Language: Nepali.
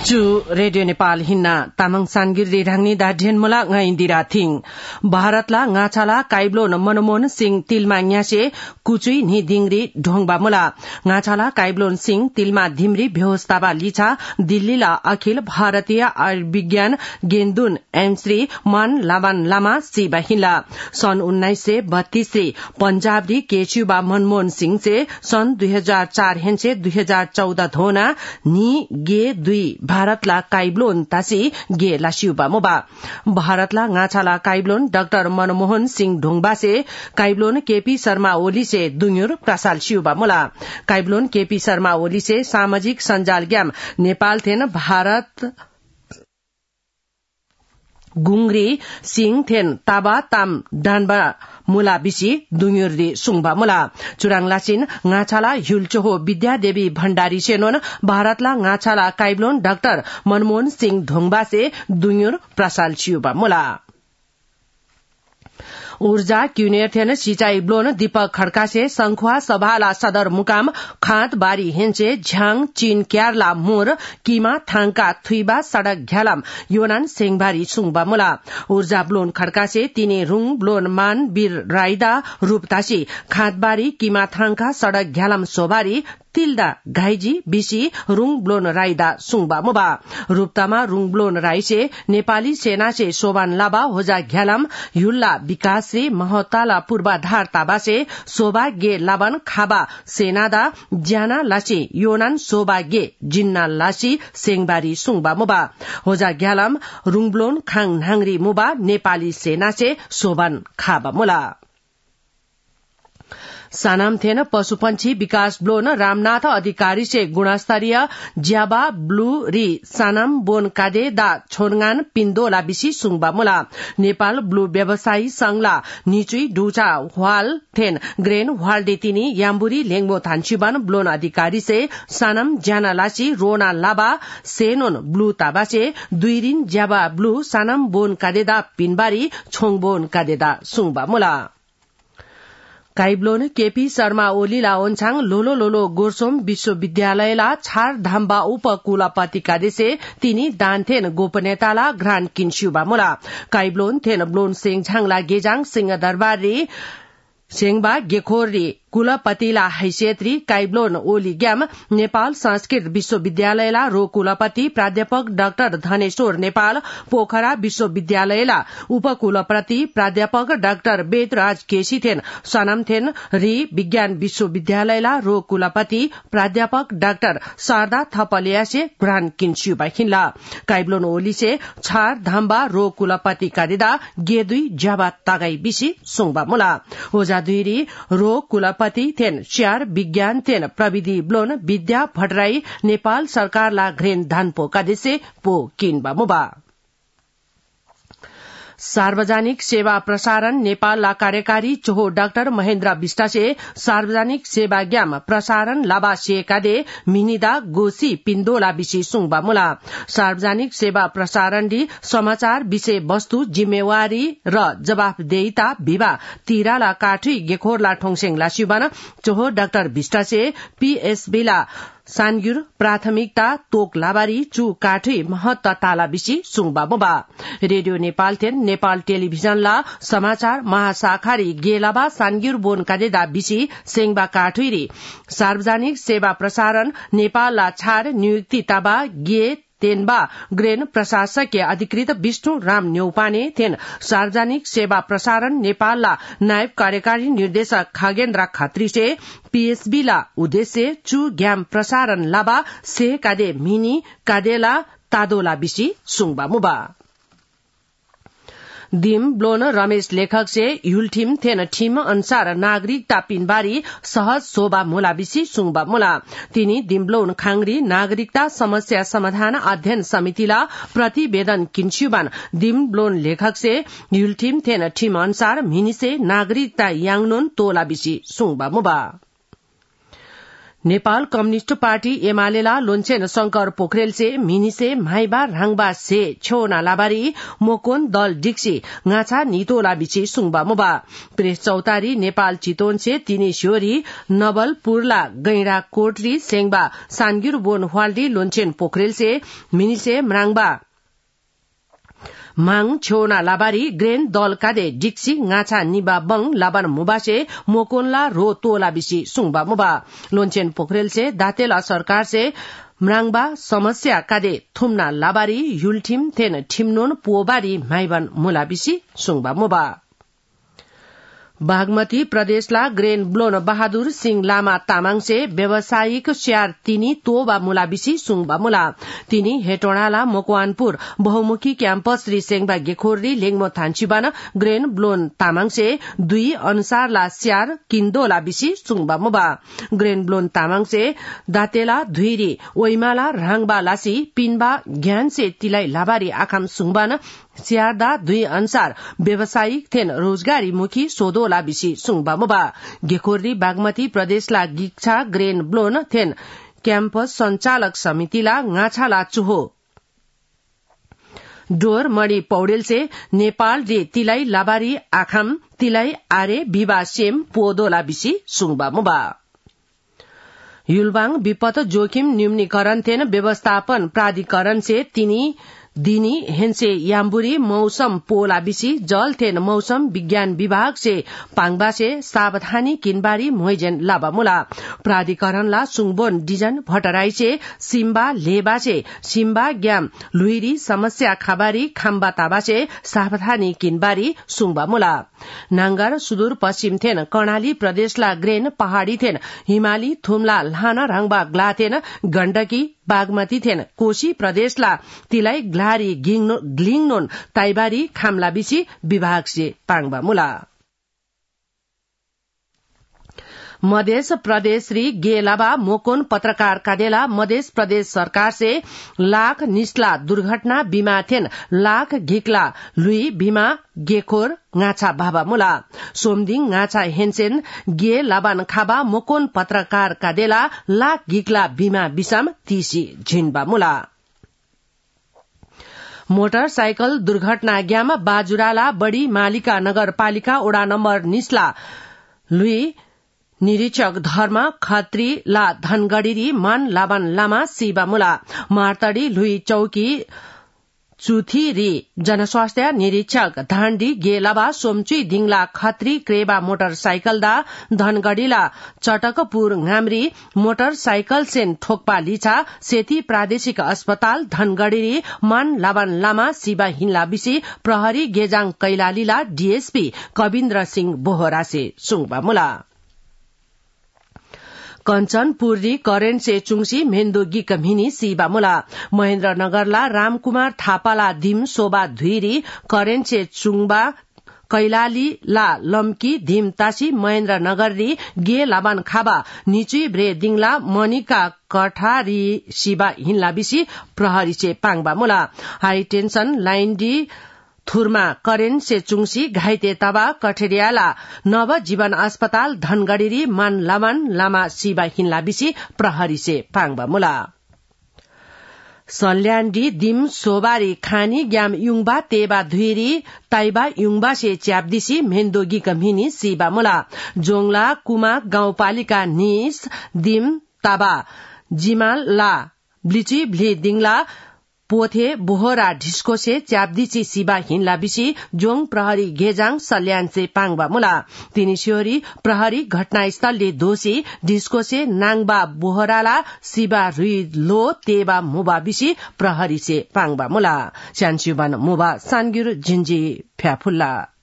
चु रेडियो नेपाल हिन्ना तामाङ सानगिरी राङ्नी दाढेनमुला इंदिरा थिङ भारतला ngaचाला काइब्लोन मनमोहन सिंह तिलमा न्यासे कुचुई नि दिंगरी ढोंगबा मुला ngaचाला काइब्लोन सिंह तिलमा धिमरी व्यवस्थाबा लिछा दिल्लीला अखिल भारतीय आयुर्विज्ञान गेन्दुन एमश्री मन लाबान लामा सिबा हिला सन् 1932 रे पंजाबरी केचुबा मनमोहन सिंह से सन् 2004 हेन्से 2014 धोना नि गे दुई भारतला काइब्लोन तासी गे लासिउबा मोबा भारतला ngaचाला काइब्लोन डाक्टर मनमोहन सिंह ढोंगबा से काइब्लोन केपी शर्मा ओली से दुन्युर प्रसाल सिउबा मोला काइब्लोन केपी शर्मा ओली से सामाजिक सञ्जाल ग्याम नेपाल थेन भारत गुंगरी सिंह थेन ताबा ताम डानबा मुला बिसी दुन्युरी सुङबा मुला चुराङलासिन ngaचाला युलचोहो विद्यादेवी भण्डारी सेनोन भारतला ngaचाला काइब्लोन डाक्टर मनमोहन सिंह ढोंगबा से दुन्युर प्रसाल सिउबा मुला ऊर्जा क्यूनेर थेन सिंचाई ब्लोन दीपक खड़का से संखुआ सभाला सदर मुकाम खात बारी हेन्चे झ्याङ चीन क्यारला मोर किमा थाङका थुइबा सड़क घ्यालाम योनान सेङबारी सुङबा मुला ऊर्जा ब्लोन खड़का से तिने रुङ ब्लोन मान बीर राइदा रूपतासी खातबारी किमा थाङका सड़क घ्यालाम सोबारी तिल्दा घाइजी बिसी रुङ ब्लोन राइदा सुङबा मुबा रूपतामा रुङ ब्लोन राइसे नेपाली सेना से सोबान लाबा होजा घ्यालाम युल्ला विकासरी महताला पूर्वाधार ताबासे सोबा गे लाबान खाबा सेनादा ज्याना लासी योनान सोबा गे जिन्ना लासी सेङबारी सुङबा मुबा होजा घ्यालाम रुङ ब्लोन खाङ नाङरी मुबा नेपाली सेना से सोबान खाबा मुला सानाम थेन पशुपंछी विकास ब्लोन रामनाथ अधिकारी से गुणस्तरीय ज्याबा ब्लू री सानाम बोन कादे दा छोनगान पिन्दोला बिसी सुङबा मुला नेपाल ब्लू व्यवसायी संघला निचुई डुचा हवाल थेन ग्रेन हवाल देतिनी याम्बुरी लेङबो थान्चुबान ब्लोन अधिकारी से सानाम ज्याना लासी रोना लाबा सेनोन ब्लू ताबासे दुईरिन ज्याबा ब्लू सानाम बोन कादेदा पिनबारी छोङबोन कादेदा सुङबा मुला काइब्लोन केपी शर्मा ओलीला ओन्छाङ लोलो लोलो गोर्सोम विश्वविद्यालयला छार धाम्बा उपकुलपति कादेसे तिनी दानथेन गोपनीयताला ग्रान किन्स्युबा मुला काइब्लोन थेन ब्लोन सेङझाङला गेजाङ सिंह दरबारी सेङबा गेखोरी कुलपतिला हैसियतरी काइब्लोन ओली ग्याम नेपाल संस्कृत विश्वविद्यालयला रो कुलपति प्राध्यापक डाक्टर धनेश्वर नेपाल पोखरा विश्वविद्यालयला उपकुलपति प्राध्यापक डाक्टर वेदराज केसीथेन सनामथेन री विज्ञान विश्वविद्यालयला रो कुलपति प्राध्यापक डाक्टर शारदा थपलियासे ग्रान किन्स्युबा हिन्ला काइब्लोन ओली से छार धाम्बा रो कुलपति कादिदा गेदुई ज्याबा तागाई बिसी सुङबा मुला ओजा दुईरी रो कुलपति थेन स्यार विज्ञान थेन प्रविधि ब्लोन विद्या भट्टराई नेपाल सरकारला घ्रेन धानपो कादेसे पो किनबा मुबा सार्वजनिक सेवा प्रसारण नेपालला कार्यकारी चोहो डाक्टर महेन्द्र विष्टसे सार्वजनिक सेवा ग्याम प्रसारण लाबा सेकादे मिनिदा गोसी पिन्दोला बिसी सुङबा मुला सार्वजनिक सेवा प्रसारण डी समाचार विषय वस्तु जिम्मेवारी र जवाफदेहिता विभा तिराला काठुई गेखोरला ठोङसेङला सिबान चोहो डाक्टर विष्टसे पीएसबीला सानगुर प्राथमिकता तोक लाबारी चु काठुई महत्त ताला बिसी सुङबा मुबा रेडियो नेपाल थेन नेपाल टेलिभिजनला समाचार महाशाखारी गेलाबा सानगुर बोन कादेदा बिसी सेङबा काठुईरी सार्वजनिक सेवा प्रसारण नेपालला छार नियुक्ति ताबा गे तेनबा ग्रेन प्रशासकीय अधिकृत विष्णु राम न्यौपाने थेन सार्वजनिक सेवा प्रसारण नेपालला नायब कार्यकारी निर्देशक खगेन्द्र खत्री से पीएसबीला उद्देश्य चु ग्याम प्रसारण लाबा से कादे मिनी कादेला तादोला बिसी सुङबा मुबा दिम ब्लोन रमेश लेखक से युलठिम थेन ठिम अनुसार नागरिकता पिनबारी सहज शोभा मुला बिसी सुङबा मुला तिनी दिम्ब्लोन खाङरी नागरिकता समस्या समाधान अध्ययन समितिला प्रतिवेदन किन्स्युबान दिम्ब्लोन लेखक से युलठिम थेन ठिम अनुसार मिनिसे नागरिकता याङनोन तोला बिसी सुङबा मुबा नेपाल कम्युनिस्ट पार्टी एमालेला लोन्छेन शंकर पोखरेल से मिनिसे माइबा राङबा से छेउना लाबारी मोकोन दल डिक्सी गाछा नितोला बिची सुङबा मुबा प्रेस चौतारी नेपाल चितवन से तिनी श्योरी नवलपुरला गैंडा कोटरी सेंगबा सानगिर बोन हवाल्डी लोन्छेन पोखरेल से मिनिसे म्राङबा माङ छेउना लाबारी ग्रेन दल कादे डिक्सी गाछा निबा बङ लाबान मुबासे मोकोनला रो तोला बिसी सुङबा मुबा लोन्छेन पोखरेल से दातेला सरकार से म्राङबा समस्या कादे थुम्ना लाबारी युलठिम थेन ठिमनोन पोबारी माइबन मुला बिसी सुङबा मुबा बागमती प्रदेशला ग्रेन ब्लोन बहादुर सिंह लामा तामाङ से व्यावसायिक स्यार तिनी तोबा मुला बिसी सुङबा मुला तिनी हेटोडाला मकवानपुर बहुमुखी क्याम्पस री सेंगबा गेखोरी लेङमो थान्चीबान ग्रेन ब्लोन तामाङ से 2 अनुसारला स्यार किन्दोला बिसी सुङबा मुबा ग्रेन ब्लोन तामाङ से दातेला धुइरी ओइमाला राङबा लासी पिनबा ज्ञान से तिलाई लाबारी आखाम सुङबान स्यारदा 2 अनुसार व्यावसायिक थेन रोजगारी मुखी सोदोला बिसी सुङबा मुबा गेखोरी बागमती प्रदेशला गिक्छा ग्रेन ब्लोन थेन क्याम्पस संचालक समितिला गाछाला चुहो डोर मणि पौडेल से नेपाल रे तिलाई लाबारी आखाम तिलाई आरे बिबा सेम पोदोला बिसी सुङबा मुबा युलबाङ विपद जोखिम न्यूनीकरण थेन व्यवस्थापन प्राधिकरण से तिनी दिनी हेन्से याम्बुरी मौसम पोला बिसी जल थेन मौसम विज्ञान विभाग से पाङबा से सावधानी किनबारी मोइजेन लाबा मुला प्राधिकरणला सुङबोन डिजन भटराई से सिम्बा लेबा से सिम्बा ग्याम लुइरी समस्या खाबारी खाम्बा ताबा से सावधानी किनबारी सुङबा मुला नांगर सुदूर पश्चिम थेन कर्णाली प्रदेशला ग्रेन पहाड़ी थेन हिमाली थुम्ला लाना राङबा ग्ला थेन गण्डकी बागमती थेन कोशी प्रदेशला तिलाई ग्लारी ग्लिङनोन ताइबारी खामला बिसी विभाग से पाङबा मुला मध्य प्रदेश री गेलाबा मोकोन पत्रकार कादेला मध्य प्रदेश सरकार से लाख निस्ला दुर्घटना बीमा थेन लाख घिक्ला लुई बीमा गेखोर गाछा बाबा मुला सोमदिङ गाछा हेन्सेन गे लाबान खाबा मोकोन पत्रकार कादेला लाख घिक्ला बीमा बिसाम तीसी झिनबा मुला मोटरसाइकल दुर्घटना ग्याम बाजुराला बड़ी मालिका नगरपालिका ओडा नम्बर निस्ला लुई निरीक्षक धर्म खत्री ला धनगढ़ी मन लाबान लामा सिबा मुला मार्तडी लुई चौकी चुथी री जनस्वास्थ्य निरीक्षक धांडी गेलाबा सोमचुई दिङला खत्री क्रेबा मोटरसाइकल दा धनगढ़ीला चटकपुर घामरी मोटरसाइकल सेन ठोकपा लिछा सेती प्रादेशिक अस्पताल धनगढ़ी मन लाबान लामा सिबा हिन्ला बिसी प्रहरी गेजाङ कैलालीला डीएसपी कविन्द्र सिंह बोहरा से सुङबा मुला कंचनपुरी करेन्ट से चुङसी मेन्दोगी कमिनी सिबा मुला महेन्द्रनगरला रामकुमार थापाला दिम शोभा धुइरी करेन्ट से चुङबा कैलाली ला लम्की धीम तासी महेन्द्रनगर री गे लाबान खाबा निचुई ब्रे दिङला मनिका कठारी सिबा हिन्ला बिसी प्रहरी से पाङबा मुला हाई टेन्सन लाइन डी थुरमा करेन्ट से चुङसी घाइते तबा कठेरियाला नव जीवन अस्पताल धनगढ़ी मन लामान लामा सिबा हिन्ला बिसी प्रहरी से पाङबा मुला सल्याण्डी दिम सोबारी खानी ग्याम युङबा तेबा धुइरी ताइबा युङबा से च्याप्दिसी मेन्दोगी कमिनी सिबा मुला जोङला कुमा गाउँपालिका निस दिम ताबा जिमाल ला ब्लिची भ्ली दिङला पोथे बोहरा ढिस्को से च्याप्दिची सिबा हिन्ला बिसी जोङ प्रहरी गेजाङ सल्यान से पाङबा मुला तिनी सियोरी प्रहरी घटनास्थलले दोषी ढिस्को से नाङबा बोहराला सिबा रुई लो तेबा मुबा बिसी प्रहरी से पाङबा मुला स्यानसिबान मुबा सानगिर जिन्जी फ्याफुल्ला